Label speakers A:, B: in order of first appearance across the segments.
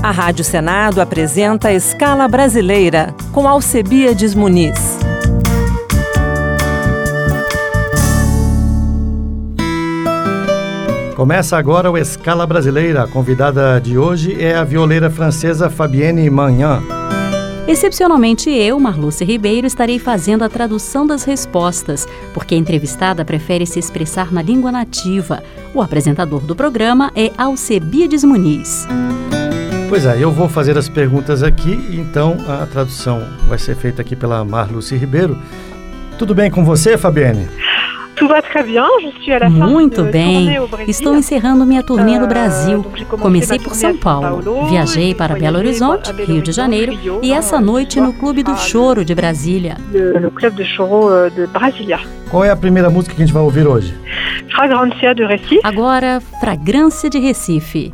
A: A Rádio Senado apresenta a Escala Brasileira, com Alcebiades Muniz.
B: Começa agora o Escala Brasileira. A convidada de hoje é a violeira francesa Fabienne Magnan.
C: Excepcionalmente eu, Marluce Ribeiro, estarei fazendo a tradução das respostas, porque a entrevistada prefere se expressar na língua nativa. O apresentador do programa é Alcebiades Muniz.
B: Pois é, eu vou fazer as perguntas aqui, então a tradução vai ser feita aqui pela Marluce Ribeiro. Tudo bem com você, Fabienne?
C: Muito bem. Estou encerrando minha turnê no Brasil. Comecei por São Paulo, viajei para Belo Horizonte, Rio de Janeiro e essa noite no Clube do Choro de Brasília.
B: Qual é a primeira música que a gente vai ouvir hoje?
D: Fragrância de Recife.
C: Agora, Fragrância de Recife.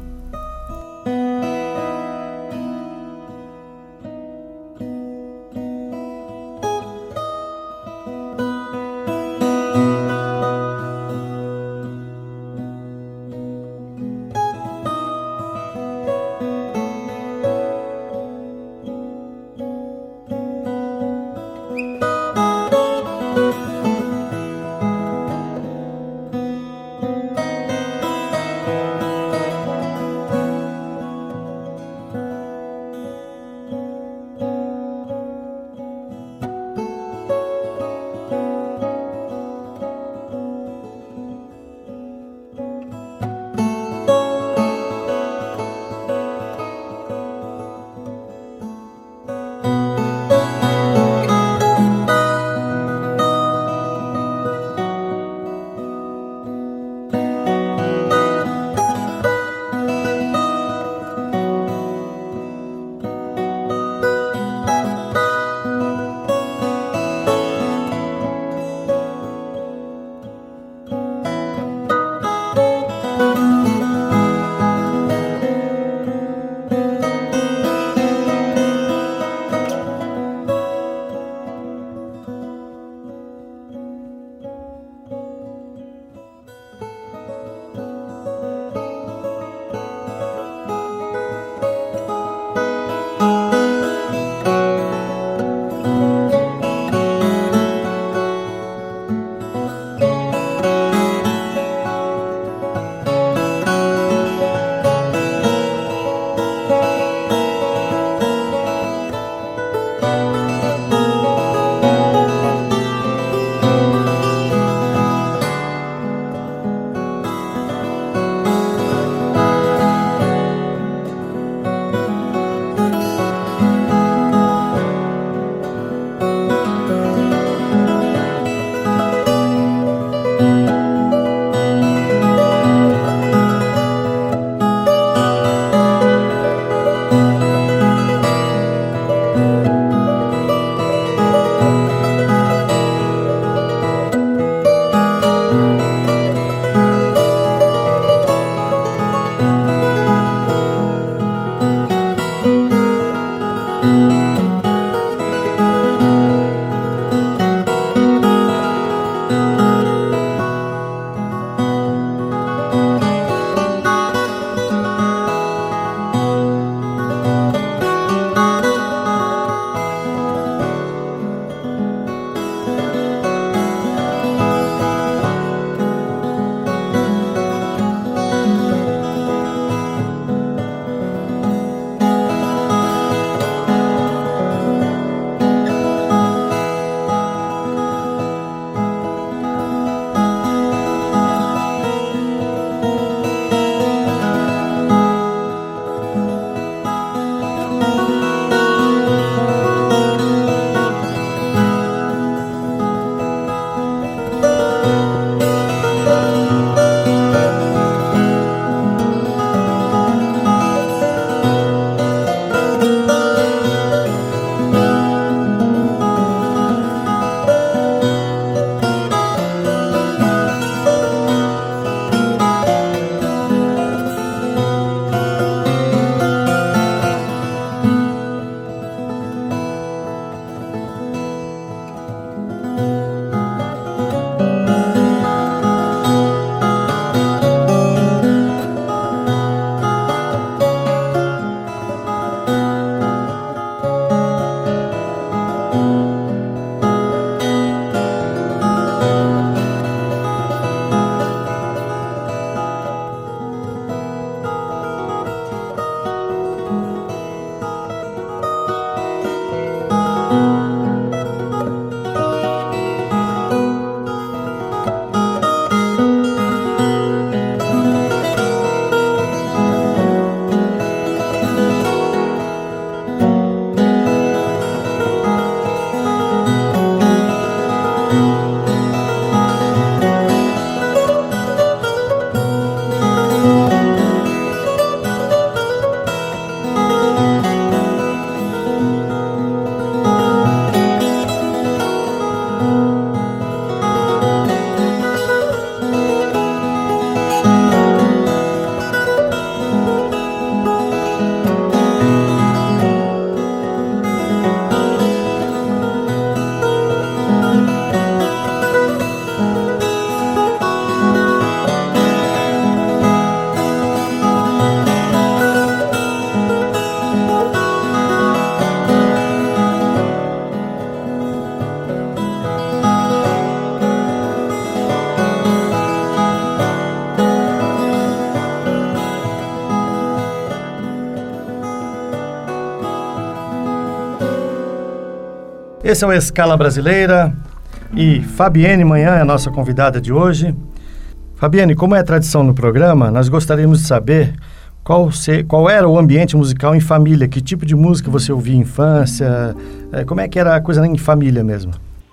B: Esse é o Escala Brasileira e Fabienne Manhã é a nossa convidada de hoje. Fabienne, como é a tradição no programa, nós gostaríamos de saber qual era o ambiente musical em família, que tipo de música você ouvia em infância, como é que era a coisa em família mesmo?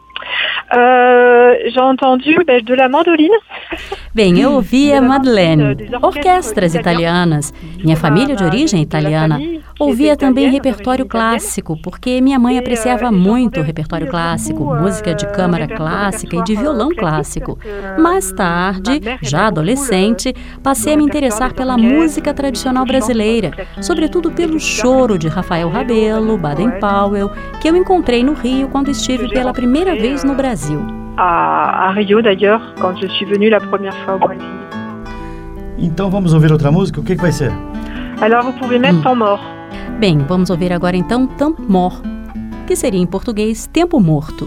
D: J'ai entendu de la mandoline.
C: Bem, eu ouvia Madeleine, orquestras italianas. Minha família de origem italiana ouvia também repertório clássico, porque minha mãe apreciava muito o repertório clássico, música de câmara clássica e de violão clássico. Mais tarde, já adolescente, passei a me interessar pela música tradicional brasileira, sobretudo pelo choro de Rafael Rabelo, Baden Powell, que eu encontrei no Rio quando estive pela primeira vez no Brasil.
D: À Rio, d'ailleurs, quand je suis venue la première fois au Brésil.
B: Então vamos ouvir outra música? O que vai ser?
D: Alors, vous pouvez mettre Temps Mort.
C: Bem, vamos ouvir agora então Temps Mort, que seria em português Tempo Morto.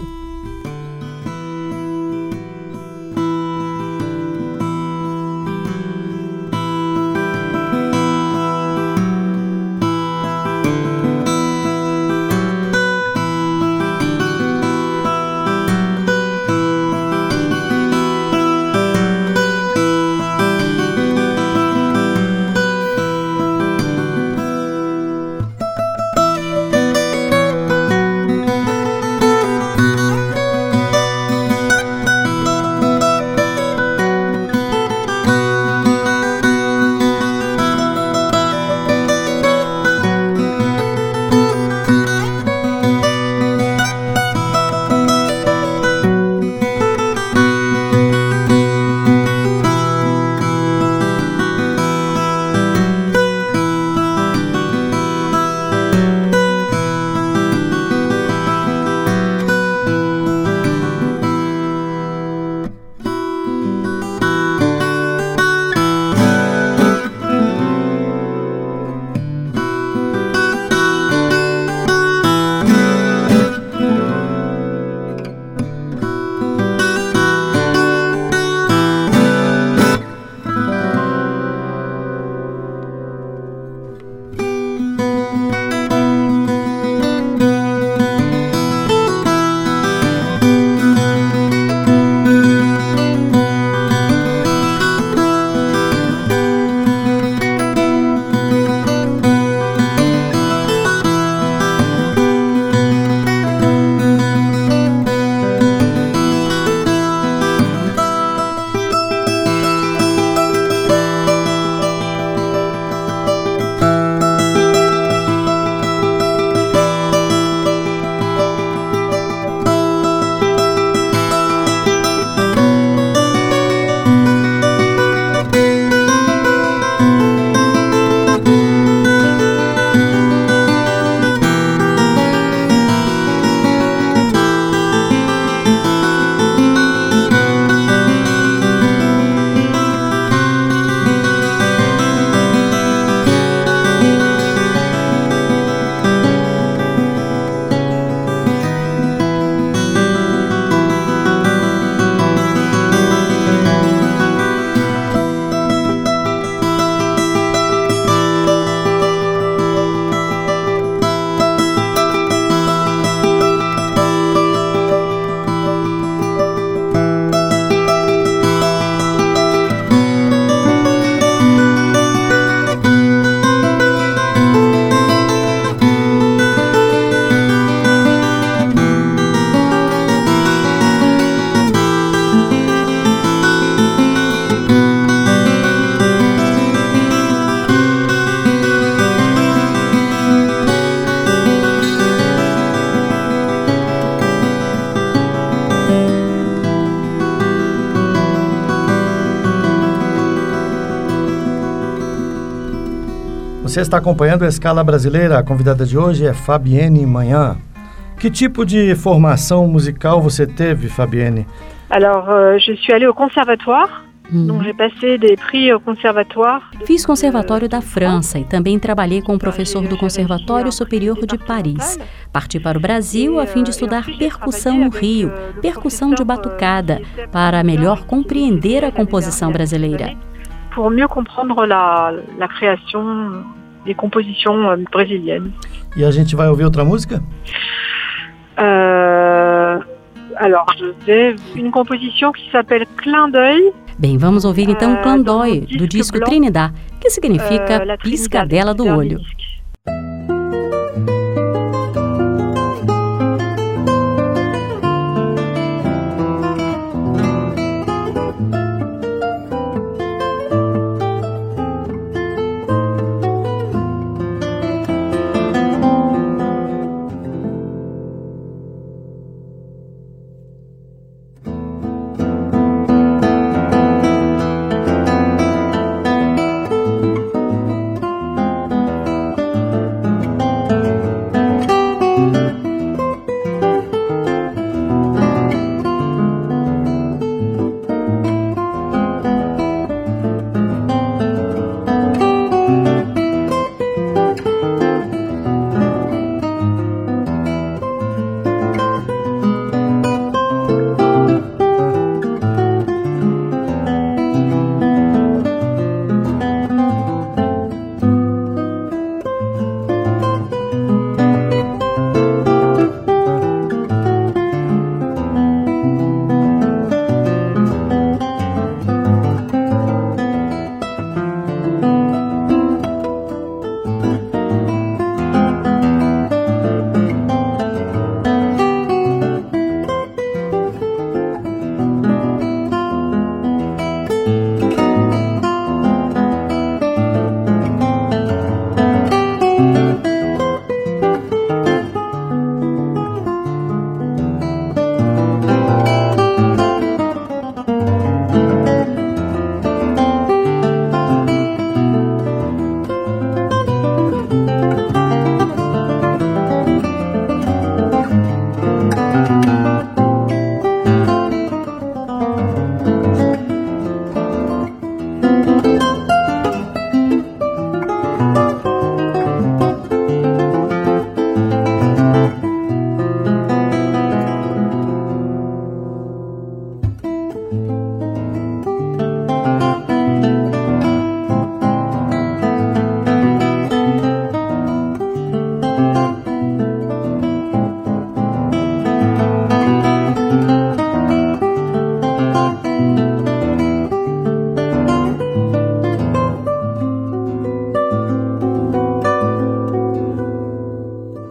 B: Você está acompanhando a Escala Brasileira. A convidada de hoje é Fabienne Manhã. Que tipo de formação musical você teve, Fabienne?
D: Alors, je suis allée au conservatoire. Donc, j'ai passé des prix au conservatoire.
C: Fiz conservatório da França e também trabalhei com o professor do Conservatório Superior de Paris. Parti para o Brasil a fim de estudar percussão no Rio, percussão de batucada, para melhor compreender a composição brasileira.
D: Pour mieux comprendre la création des compositions brésiliennes.
B: E a gente vai ouvir outra música?
D: Alors, je faisais une composition qui s'appelle Clin d'œil.
C: Bem, vamos ouvir então Clin d'œil, do disco Trinidad, que significa piscadela do olho.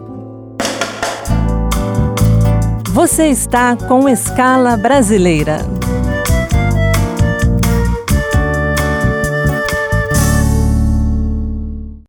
A: Você está com Escala Brasileira.